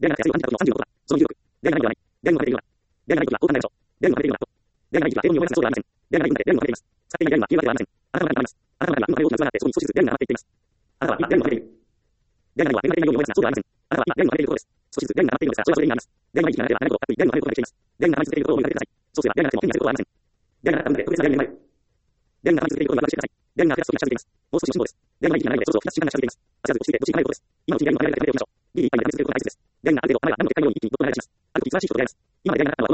ではなくて、安定の36だ。その有力。ではないではない。ではないではない。ではないでは高価なでしょう。ではないではない。ではないでは、英語に覚えさせそうではありません。ではないではない。ではないではない。使っていないではない。言うわけではありません。あなたは何かあります。あなたは今、大きな器があって、そこに少しずつ電が上がっていっています。あなたは今、電が上がっている。電がないは、電が上がっていないように思いますが、そうではありません。あなたは今、電が上がっているところです。少しずつ電が上がっているのですが、それはそれになります。電がない時期がなければ、長いこと、電が上がることができています。電が上がり続けていることを思いかけてください。そうすれば、電がなくても手に入ることはありません。電がなかったので、特別な電になる。電が上がり続けていることを見分けしてください。電が増やす時が近づいています。もう少しの辛抱です。電がない時期がないので、想像を増やす時間が近づいています。焦らず落ち着いて、どっちに離れることです。今のうちに電が離れられたらやめておきましょう。ギリいっぱいになり続けることが大切です。電がある程度離れたら何も結果のように一気にどっと離れてします。ある時、素晴らしい人と出会います。今まで電がなかったのは